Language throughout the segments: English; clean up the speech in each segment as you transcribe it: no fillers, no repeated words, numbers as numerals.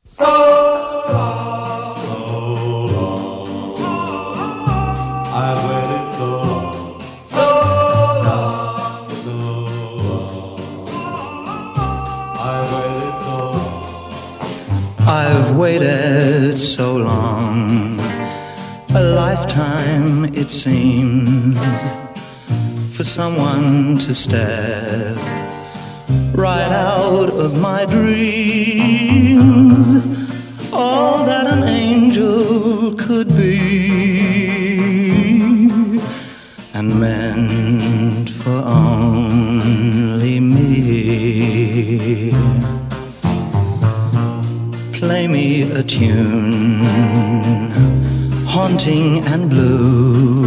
So long, so long, I've waited so long, so long, so long, I've waited so long. I've waited so long, a lifetime it seems, for someone to step right out of my dreams, all that an angel could be, and meant for only me. Play me a tune, haunting and blue.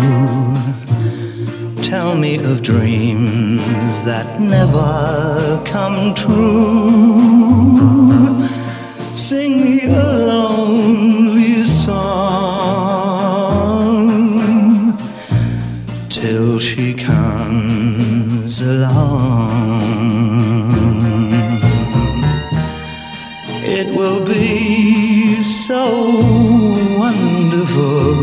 Tell me of dreams that never come true. Sing me a lonely song till she comes along. It will be so wonderful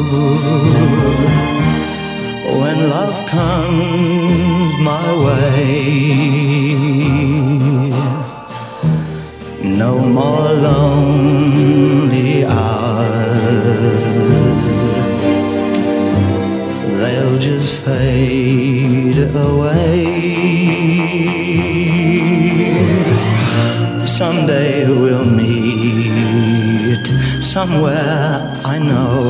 when love comes my way. No more lonely hours, they'll just fade away. Someday we'll meet somewhere I know.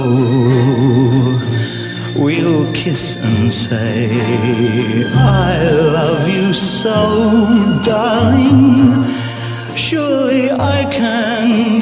We'll kiss and say, I love you so, darling. Surely I can